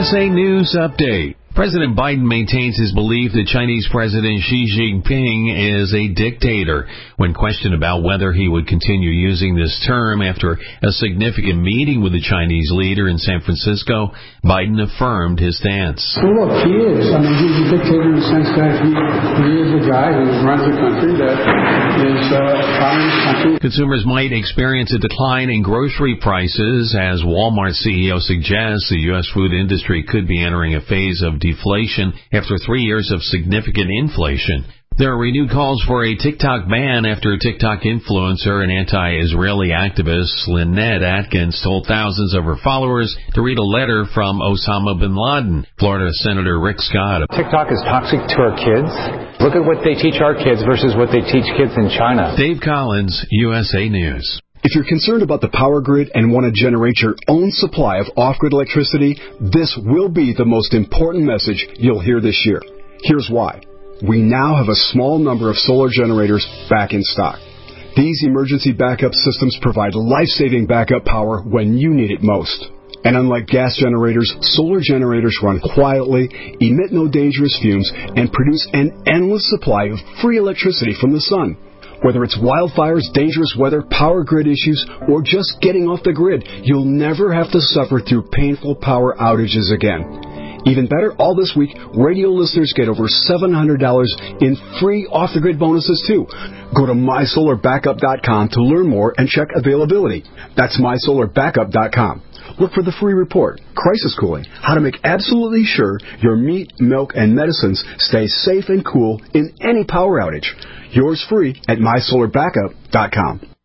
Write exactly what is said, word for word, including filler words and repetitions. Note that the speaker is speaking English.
S A News Update. President Biden maintains his belief that Chinese President Xi Jinping is a dictator. When questioned about whether he would continue using this term after a significant meeting with the Chinese leader in San Francisco, Biden affirmed his stance. Well, look, he is. I mean, he's a dictator in the sense that he, he is a guy who runs a country that is uh, a communist country. Consumers might experience a decline in grocery prices as Walmart C E O suggests the U S food industry could be entering a phase of deflation after three years of significant inflation. There are renewed calls for a TikTok ban after TikTok influencer and anti-Israeli activist Lynette Atkins told thousands of her followers to read a letter from Osama bin Laden. Florida Senator Rick Scott. TikTok is toxic to our kids. Look at what they teach our kids versus what they teach kids in China. Dave Collins, U S A News. If you're concerned about the power grid and want to generate your own supply of off-grid electricity, this will be the most important message you'll hear this year. Here's why. We now have a small number of solar generators back in stock. These emergency backup systems provide life-saving backup power when you need it most. And unlike gas generators, solar generators run quietly, emit no dangerous fumes, and produce an endless supply of free electricity from the sun. Whether it's wildfires, dangerous weather, power grid issues, or just getting off the grid, you'll never have to suffer through painful power outages again. Even better, all this week, radio listeners get over seven hundred dollars in free off-the-grid bonuses, too. Go to my solar backup dot com to learn more and check availability. That's my solar backup dot com. Look for the free report, Crisis Cooling, how to make absolutely sure your meat, milk, and medicines stay safe and cool in any power outage. Yours free at my solar backup dot com.